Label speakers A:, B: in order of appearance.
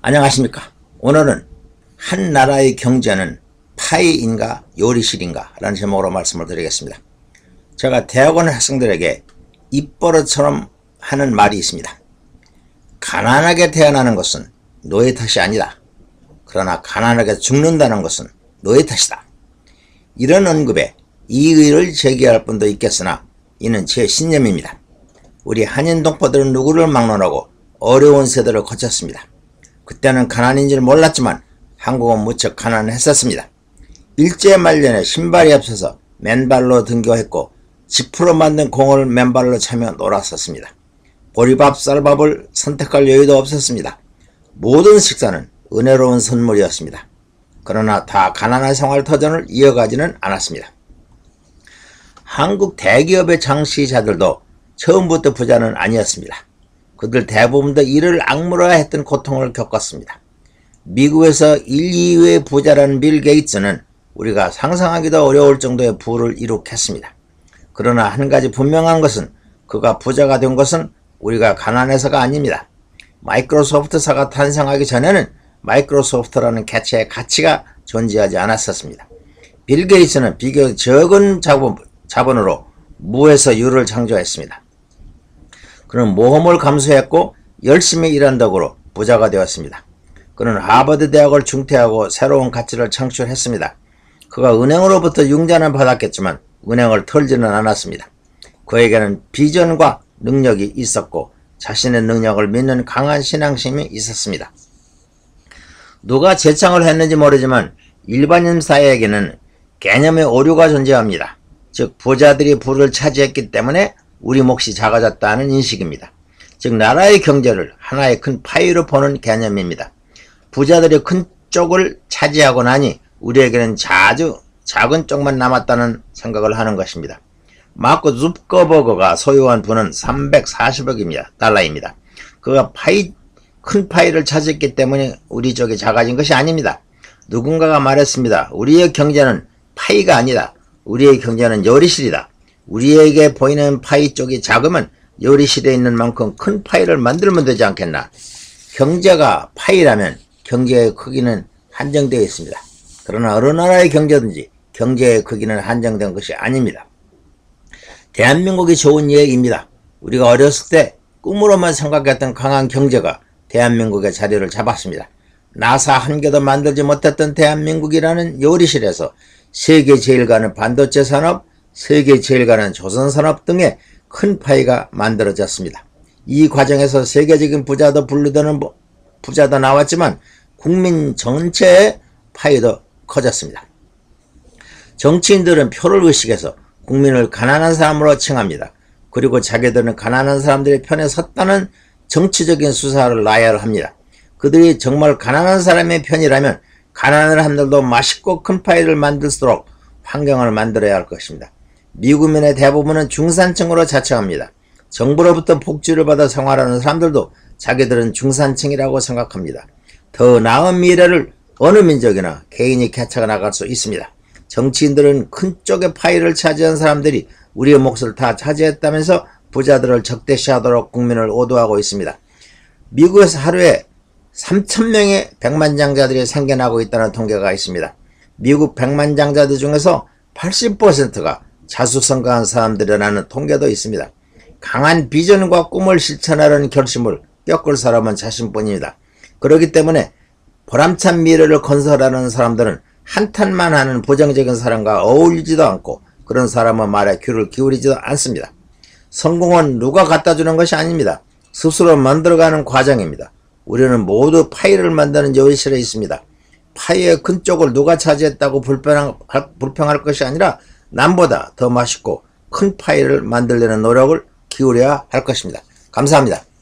A: 안녕하십니까. 오늘은 한 나라의 경제는 파이인가 요리실인가 라는 제목으로 말씀을 드리겠습니다. 제가 대학원 학생들에게 입버릇처럼 하는 말이 있습니다. 가난하게 태어나는 것은 너의 탓이 아니다. 그러나 가난하게 죽는다는 것은 너의 탓이다. 이런 언급에 이의를 제기할 분도 있겠으나 이는 제 신념입니다. 우리 한인 동포들은 누구를 막론하고 어려운 세대를 거쳤습니다. 그때는 가난인 줄 몰랐지만 한국은 무척 가난했었습니다. 일제 말년에 신발이 없어서 맨발로 등교했고 지프로 만든 공을 맨발로 차며 놀았었습니다. 보리밥, 쌀밥을 선택할 여유도 없었습니다. 모든 식사는 은혜로운 선물이었습니다. 그러나 다 가난한 생활 터전을 이어가지는 않았습니다. 한국 대기업의 장시자들도 처음부터 부자는 아니었습니다. 그들 대부분도 이를 악물어야 했던 고통을 겪었습니다. 미국에서 1, 2위의 부자라는 빌 게이츠는 우리가 상상하기도 어려울 정도의 부를 이룩했습니다. 그러나 한 가지 분명한 것은 그가 부자가 된 것은 우리가 가난해서가 아닙니다. 마이크로소프트사가 탄생하기 전에는 마이크로소프트라는 개체의 가치가 존재하지 않았었습니다. 빌 게이츠는 비교적 적은 자본으로 무에서 유를 창조했습니다. 그는 모험을 감수했고 열심히 일한 덕으로 부자가 되었습니다. 그는 하버드 대학을 중퇴하고 새로운 가치를 창출했습니다. 그가 은행으로부터 융자는 받았겠지만 은행을 털지는 않았습니다. 그에게는 비전과 능력이 있었고 자신의 능력을 믿는 강한 신앙심이 있었습니다. 누가 제창을 했는지 모르지만 일반인 사회에게는 개념의 오류가 존재합니다. 즉 부자들이 부를 차지했기 때문에 우리 몫이 작아졌다는 인식입니다. 즉 나라의 경제를 하나의 큰 파이로 보는 개념입니다. 부자들이 큰 쪽을 차지하고 나니 우리에게는 아주 작은 쪽만 남았다는 생각을 하는 것입니다. 마크 zuckerberg가 소유한 부는 340억입니다. 달러입니다. 그가 큰 파이를 차지했기 때문에 우리 쪽이 작아진 것이 아닙니다. 누군가가 말했습니다. 우리의 경제는 파이가 아니다. 우리의 경제는 요리실이다. 우리에게 보이는 파이 쪽이 작으면 요리실에 있는 만큼 큰 파이를 만들면 되지 않겠나. 경제가 파이라면 경제의 크기는 한정되어 있습니다. 그러나 어느 나라의 경제든지 경제의 크기는 한정된 것이 아닙니다. 대한민국이 좋은 예입니다. 우리가 어렸을 때 꿈으로만 생각했던 강한 경제가 대한민국의 자리를 잡았습니다. 나사 한 개도 만들지 못했던 대한민국이라는 요리실에서 세계 제일 가는 반도체 산업, 세계 제일 가는 조선산업 등의 큰 파이가 만들어졌습니다. 이 과정에서 세계적인 부자도 분류되는 부자도 나왔지만 국민 전체의 파이도 커졌습니다. 정치인들은 표를 의식해서 국민을 가난한 사람으로 칭합니다. 그리고 자기들은 가난한 사람들의 편에 섰다는 정치적인 수사를 나열합니다. 그들이 정말 가난한 사람의 편이라면 가난을 한들도 맛있고 큰 파이를 만들수록 환경을 만들어야 할 것입니다. 미국민의 대부분은 중산층으로 자처합니다. 정부로부터 복지를 받아 생활하는 사람들도 자기들은 중산층이라고 생각합니다. 더 나은 미래를 어느 민족이나 개인이 개척해 나갈 수 있습니다. 정치인들은 큰 쪽의 파이를 차지한 사람들이 우리의 몫을 다 차지했다면서 부자들을 적대시하도록 국민을 오도하고 있습니다. 미국에서 하루에 3,000명의 백만장자들이 생겨나고 있다는 통계가 있습니다. 미국 백만장자들 중에서 80%가 자수성가한 사람들이라는 통계도 있습니다. 강한 비전과 꿈을 실천하려는 결심을 꺾을 사람은 자신뿐입니다. 그렇기 때문에 보람찬 미래를 건설하는 사람들은 한탄만 하는 부정적인 사람과 어울리지도 않고 그런 사람의 말에 귀를 기울이지도 않습니다. 성공은 누가 갖다주는 것이 아닙니다. 스스로 만들어가는 과정입니다. 우리는 모두 파이를 만드는 요리실에 있습니다. 파이의 큰 쪽을 누가 차지했다고 불평할 것이 아니라 남보다 더 맛있고 큰 파이를 만들려는 노력을 기울여야 할 것입니다. 감사합니다.